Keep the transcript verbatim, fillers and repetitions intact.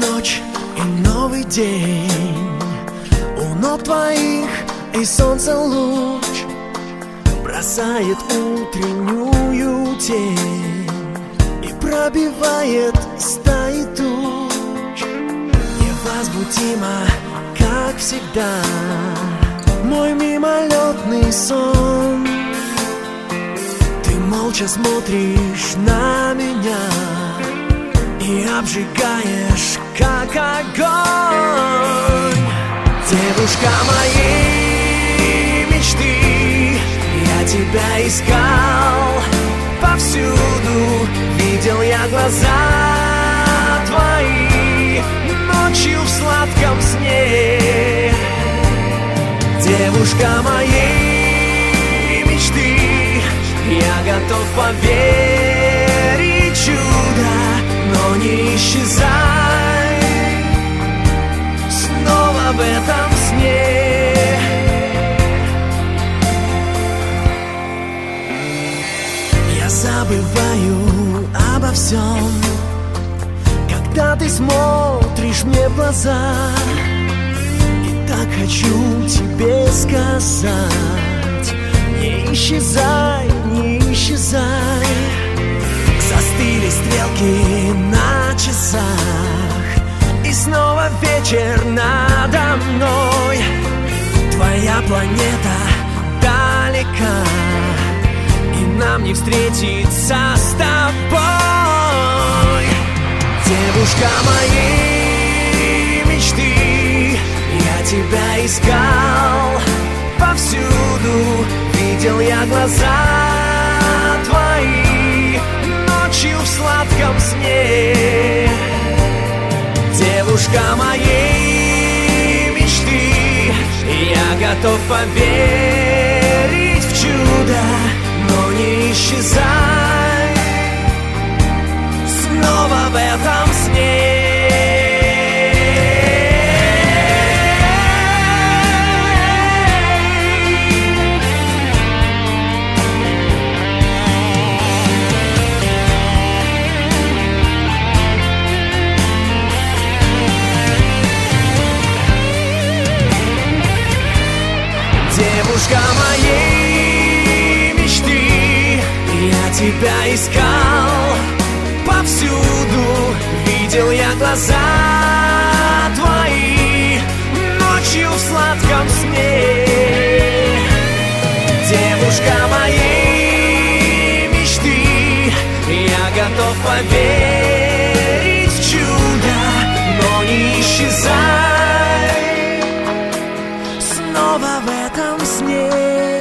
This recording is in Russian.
ночь и новый день, у ног твоих и солнце луч бросает утреннюю тень и пробивает стаи туч. Невозмутимо, как всегда, мой мимолетный сон. Ты молча смотришь на меня и обжигаешь, как огонь. Девушка моей мечты, я тебя искал повсюду, видел я глаза твои ночью в сладком сне. Девушка моей мечты, я готов поверить в чудо, но не исчезай снова в этом сне. Я забываю обо всем, когда ты смотришь мне в глаза. И так хочу тебе сказать: не исчезай, не исчезай. Застыли стрелки на часах, и снова вечер надо мной. Твоя планета далека, и нам не встретиться с тобой. Девушка моей мечты, я тебя искал повсюду, видел я глаза твои ночью в сладком сне. Девушка моей мечты, я готов поверить в чудо, но не исчезай снова в этом сне. Девушка моей мечты, я тебя искал повсюду, видел я глаза твои ночью в сладком сне. Девушка моей мечты, я готов поверить в чудо, но не исчезай снова в этом сне.